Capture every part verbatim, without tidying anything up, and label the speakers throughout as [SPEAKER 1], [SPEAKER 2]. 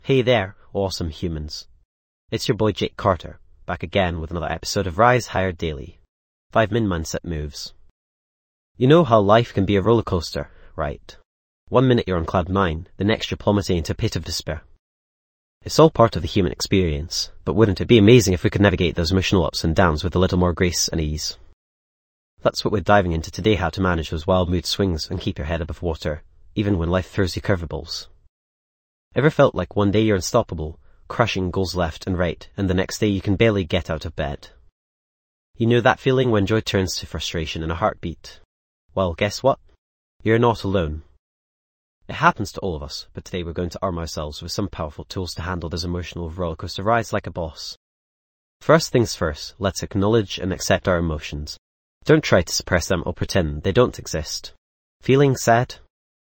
[SPEAKER 1] Hey there, awesome humans. It's your boy Jake Carter, back again with another episode of Rise Higher Daily. Five Min Mindset Moves. You know how life can be a roller coaster, right? One minute you're on cloud nine, the next you're plummeting into a pit of despair. It's all part of the human experience, but wouldn't it be amazing if we could navigate those emotional ups and downs with a little more grace and ease? That's what we're diving into today, how to manage those wild mood swings and keep your head above water, even when life throws you curveballs. Ever felt like one day you're unstoppable, crushing goals left and right, and the next day you can barely get out of bed? You know that feeling when joy turns to frustration in a heartbeat? Well, guess what? You're not alone. It happens to all of us, but today we're going to arm ourselves with some powerful tools to handle this emotional rollercoaster rides like a boss. First things first, let's acknowledge and accept our emotions. Don't try to suppress them or pretend they don't exist. Feeling sad?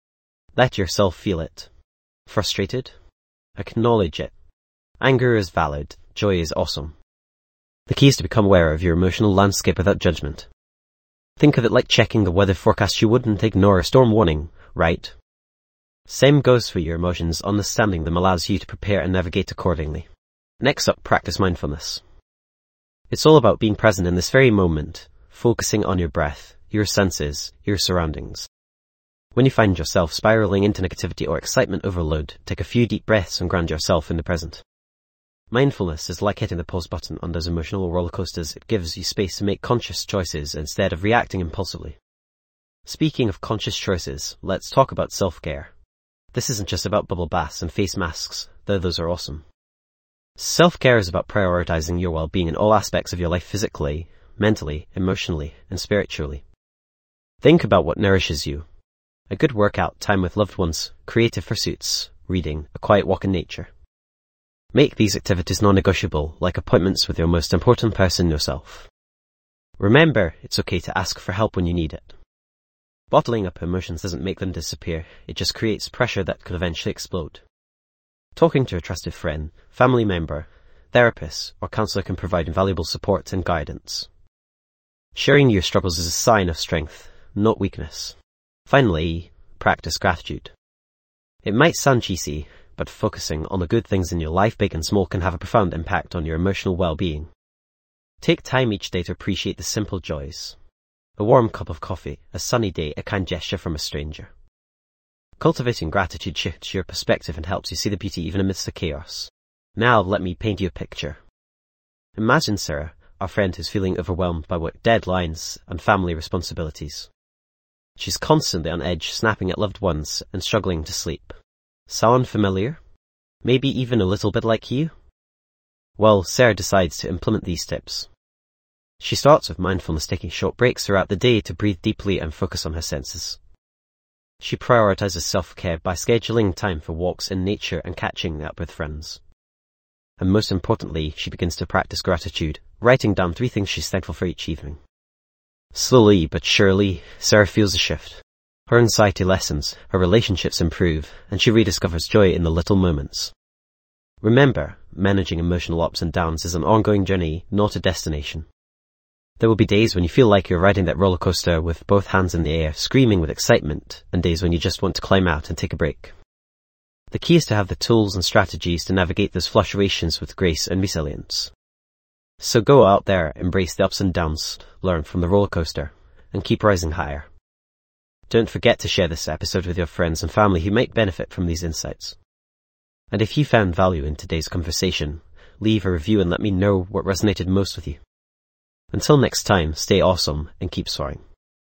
[SPEAKER 1] Let yourself feel it. Frustrated? Acknowledge it. Anger is valid. Joy is awesome. The key is to become aware of your emotional landscape without judgment. Think of it like checking the weather forecast. You wouldn't ignore a storm warning, right? Same goes for your emotions. Understanding them allows you to prepare and navigate accordingly. Next up, practice mindfulness. It's all about being present in this very moment, focusing on your breath, your senses, your surroundings. When you find yourself spiraling into negativity or excitement overload, take a few deep breaths and ground yourself in the present. Mindfulness is like hitting the pause button on those emotional roller coasters. It gives you space to make conscious choices instead of reacting impulsively. Speaking of conscious choices, let's talk about self-care. This isn't just about bubble baths and face masks, though those are awesome. Self-care is about prioritizing your well-being in all aspects of your life, physically, mentally, emotionally, and spiritually. Think about what nourishes you. A good workout, time with loved ones, creative pursuits, reading, a quiet walk in nature. Make these activities non-negotiable, like appointments with your most important person, yourself. Remember, it's okay to ask for help when you need it. Bottling up emotions doesn't make them disappear, it just creates pressure that could eventually explode. Talking to a trusted friend, family member, therapist, or counselor can provide invaluable support and guidance. Sharing your struggles is a sign of strength, not weakness. Finally, practice gratitude. It might sound cheesy, but focusing on the good things in your life, big and small, can have a profound impact on your emotional well-being. Take time each day to appreciate the simple joys. A warm cup of coffee, a sunny day, a kind gesture from a stranger. Cultivating gratitude shifts your perspective and helps you see the beauty even amidst the chaos. Now let me paint you a picture. Imagine Sarah, our friend who's feeling overwhelmed by work deadlines and family responsibilities. She's constantly on edge, snapping at loved ones and struggling to sleep. Sound familiar? Maybe even a little bit like you? Well, Sarah decides to implement these tips. She starts with mindfulness, taking short breaks throughout the day to breathe deeply and focus on her senses. She prioritizes self-care by scheduling time for walks in nature and catching up with friends. And most importantly, she begins to practice gratitude, writing down three things she's thankful for each evening. Slowly but surely, Sarah feels a shift. Her anxiety lessens, her relationships improve, and she rediscovers joy in the little moments. Remember, managing emotional ups and downs is an ongoing journey, not a destination. There will be days when you feel like you're riding that roller coaster with both hands in the air, screaming with excitement, and days when you just want to climb out and take a break. The key is to have the tools and strategies to navigate those fluctuations with grace and resilience. So go out there, embrace the ups and downs, learn from the roller coaster, and keep rising higher. Don't forget to share this episode with your friends and family who might benefit from these insights. And if you found value in today's conversation, leave a review and let me know what resonated most with you. Until next time, stay awesome and keep soaring.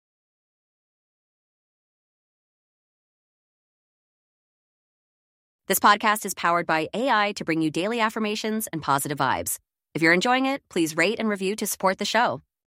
[SPEAKER 2] This podcast is powered by A I to bring you daily affirmations and positive vibes. If you're enjoying it, please rate and review to support the show.